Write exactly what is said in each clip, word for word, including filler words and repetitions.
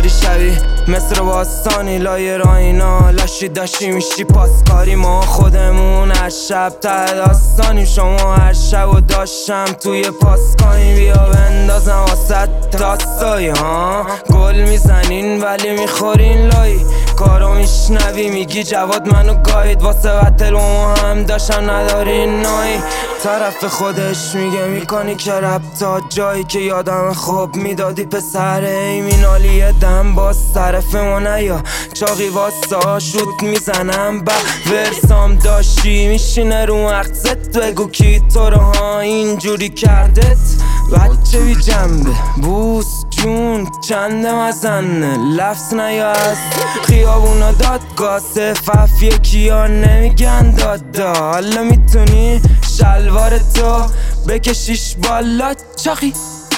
بری شبی مثل باستانی لای راینا لاشی داشتی میشی پاسکاری ما خودمون هر شب ته داستانیم شما هر شب و داشتم توی پاسکانی بیا بندازم واسه داستایی ها گل میزنین ولی میخورین لایی کارو میشنوی میگی جواد منو گاید واسه وطل و هم داشتم ندارین نایی طرف خودش میگه میکنی که رب تا جایی که یادم خوب میدادی پسر ای مینالی دم باز طرف ما نیا چاقی واسا شوت میزنم با ورسام داشتی میشینه رو مغزت بگو کی تو رو ها اینجوری کردت بچه بی جنبه بوس جون چنده مزنه لفظ نیا از خیابونا دادگاه سفف یکی ها نمیگن دادا حالا میتونی شلوار تو بکشیش بالا چاقی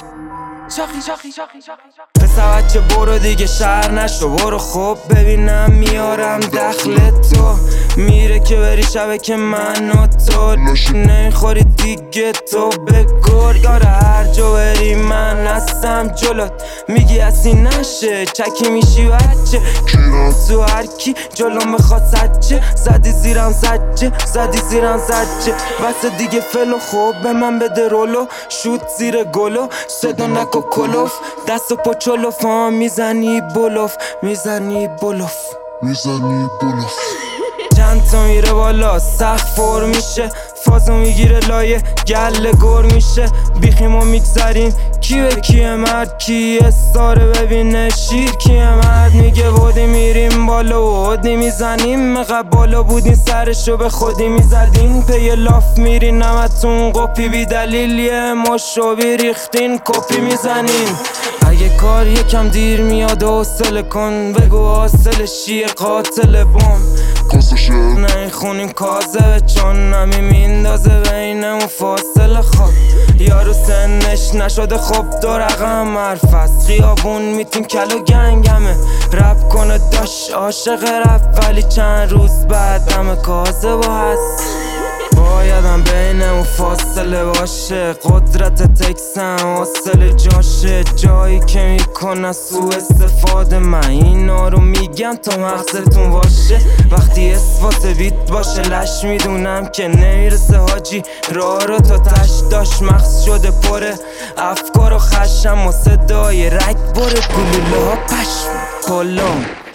چاقی چاقی چاقی چاقی پسر بچه برو دیگه شهر نشو برو خوب ببینم میارم دخل تو میره که بری شبه که من و تو نمیخوری دیگه تو به گرگاره هر جا بری من هستم جلوت میگی اصی نشه چکی میشی بچه تو هر کی جلوم بخواد سجه زدی زیرم زجه زدی زیرم زجه بس دیگه فلو خوب به من بده رولو شوت زیر گلو صدا نکو کلوف دست و پچلوف ها میزنی بلوف میزنی بلوف میزنی بلوف چند تا میره بالا سخت فور میشه فازو میگیره لایه گله گر میشه بیخیمو میگذریم کی به کیه مرد کی استاره ببینه شیر کیه مرد میگه بودی میریم بالا و هدی میزنیم مقب بالا بودین سرشو به خودی میزدین پی لاف میرین نمتون قپی بی دلیل یه مشو بیریختین کپی میزنین اگه کار یکم دیر میاد حوصله کن بگو حاصل شیه قاتل بم کاسشه نمیخونیم کازه چون نمی میندازه بینمون فاصله خواب یارو سنش نشده خب دو رقم حرف است خیابون میتیم کل و گنگمه رپ کنه داشت عاشق رپ ولی چند روز بعد همه کازه با هست بایدم بینمون فاصله باشه قدرت تکسم حاصل جاشه جایی که میکنه سو استفاده من اینا رو میگم تا مغزتون باشه وقتی اثبات بیت باشه لش میدونم که نمیرسه حاجی راه رو تا تش داشت مغز شده پره افکار و خشم و صدای رگ بره گلوله ها پشم پلم